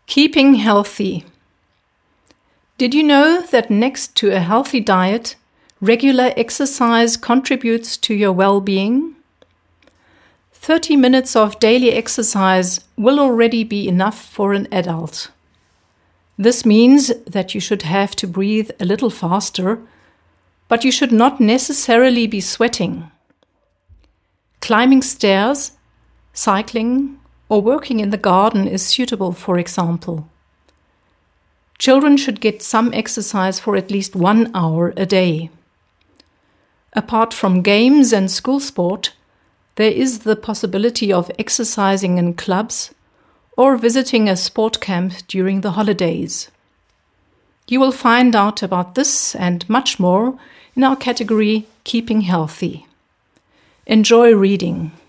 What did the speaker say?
Keeping healthy. Did you know that next to a healthy diet, regular exercise contributes to your well-being? 30 minutes of daily exercise will already be enough for an adult. This means that you should have to breathe a little faster, but you should not necessarily be sweating. Climbing stairs, cycling, or working in the garden is suitable, for example. Children should get some exercise for at least 1 hour a day. Apart from games and school sport, there is the possibility of exercising in clubs or visiting a sport camp during the holidays. You will find out about this and much more in our category Keeping Healthy. Enjoy reading.